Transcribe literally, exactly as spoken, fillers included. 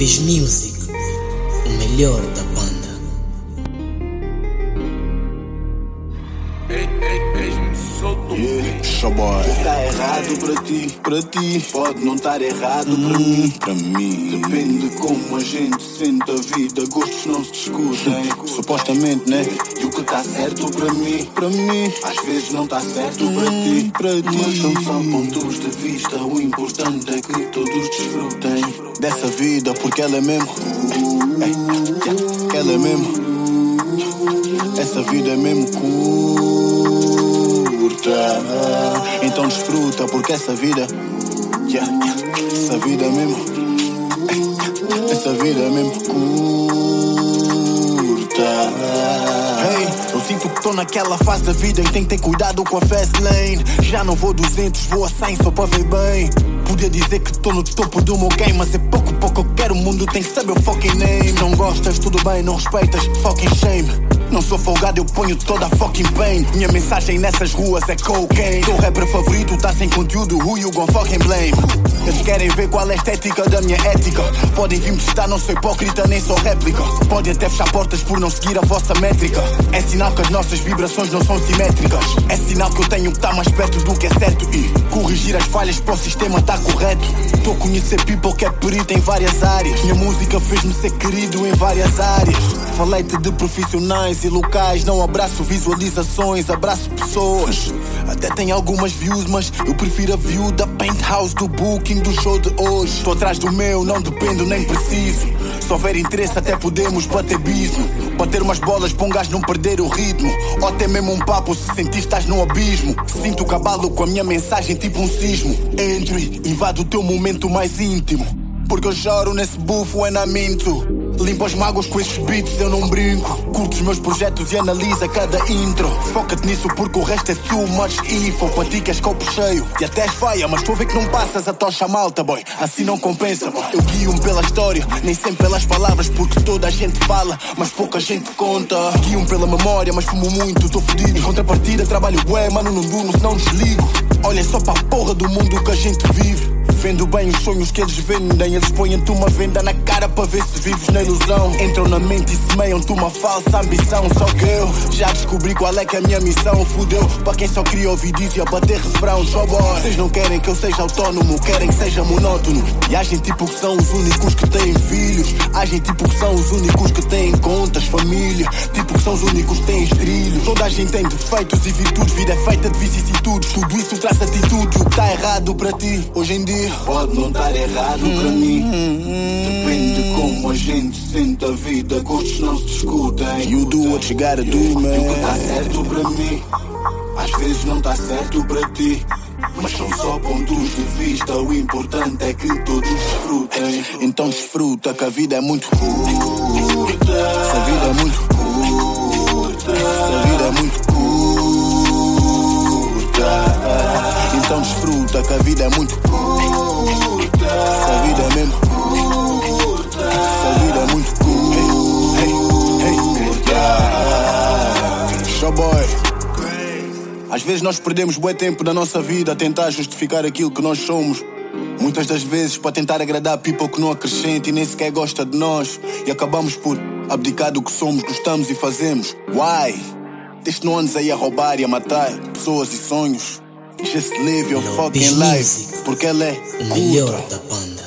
Bis Music, o melhor da banda. Yeah, showboy. Tá errado pra ti, pra ti. Pode não estar errado hum, pra mim, pra mim. Depende de como a gente sente a vida. Gostos não se discutem, supostamente, né? E o que tá certo pra mim, pra mim, às vezes não tá certo hum, pra ti, pra ti. Mas são só pontos de vista. O importante é que todos desfrutem dessa vida, porque ela é mesmo. Ei, yeah, ela é mesmo. Essa vida é mesmo curta. Então desfruta, porque essa vida, yeah, essa vida é mesmo, essa vida é mesmo curta. Hey, eu sinto que tô naquela fase da vida e tenho que ter cuidado com a fast lane. Já não vou duzentos, vou a cem só para ver bem. Podia dizer que tô no topo do meu game, mas é pouco, pouco eu quero. O mundo tem que saber o fucking name. Não gostas, tudo bem, não respeitas, fucking shame. Não sou folgado, eu ponho toda a fucking pain. Minha mensagem nessas ruas é cocaine. Teu rapper favorito tá sem conteúdo, who you gon' fucking blame? Eles querem ver qual é a estética da minha ética. Podem vir-me testar, não sou hipócrita, nem sou réplica. Podem até fechar portas por não seguir a vossa métrica. É sinal que as nossas vibrações não são simétricas. É sinal que eu tenho que estar mais perto do que é certo e corrigir as falhas para o sistema tá correto. Tô a conhecer people que é perito em várias áreas. Minha música fez-me ser querido em várias áreas. Falei-te de profissionais e locais. Não abraço visualizações, abraço pessoas. Até tem algumas views, mas eu prefiro a view da penthouse do booking do show de hoje. Estou atrás do meu, não dependo nem preciso. Se houver interesse até podemos bater bisno. Bater umas bolas para um gajo não perder o ritmo. Ou até mesmo um papo se sentir estás no abismo. Sinto o cavalo com a minha mensagem tipo um sismo. Entre, invado o teu momento mais íntimo. Porque eu choro nesse bufo when I mean to. Limpo as mágoas com esses beats, eu não brinco. Curto os meus projetos e analisa cada intro. Foca-te nisso porque o resto é too much info. Para ti que és copo cheio e até és feia, mas estou a ver que não passas a tocha malta, boy. Assim não compensa, boy. Eu guio-me pela história, nem sempre pelas palavras. Porque toda a gente fala, mas pouca gente conta. Guio-me pela memória, mas fumo muito, estou fodido. Em contrapartida trabalho bué, mano, não durmo se não desligo. Olhem só para a porra do mundo que a gente vive. Vendo bem os sonhos que eles vendem. Eles põem-te uma venda na cara para ver se vives na ilusão. Entram na mente e semeiam-te uma falsa ambição. Só que eu já descobri qual é que é a minha missão. Fudeu para quem só queria ouvir disso e a bater refrão. Showboy, vocês não querem que eu seja autónomo, querem que seja monótono. E agem tipo que são os únicos que têm filhos. Agem tipo que são os únicos que têm contas, família. Tipo que são os únicos que têm trilhos. Toda a gente tem defeitos e virtudes. Vida é feita de vicissitudes. Tudo isso traz atitude. O que está errado para ti hoje em dia pode não estar errado para mim. Depende de como a gente sente a vida. Gostos não se discutem. You do what you gotta do, man. E o que está certo para mim às vezes não está certo para ti. Mas são só pontos de vista. O importante é que todos desfrutem. Então desfruta que a vida é muito curta. Essa vida é muito curta. Essa vida é muito curta. Então desfruta que a vida é muito curta. Essa vida é mesmo curta. Essa vida é muito curta. Hey, hey, hey, showboy. Às vezes nós perdemos bué tempo da nossa vida a tentar justificar aquilo que nós somos. Muitas das vezes para tentar agradar people que não acrescenta e nem sequer gosta de nós. E acabamos por abdicar do que somos, gostamos e fazemos. Why? Desde que não andes aí a roubar e a matar pessoas e sonhos. Just live your fucking life, porque ela é o melhor da banda.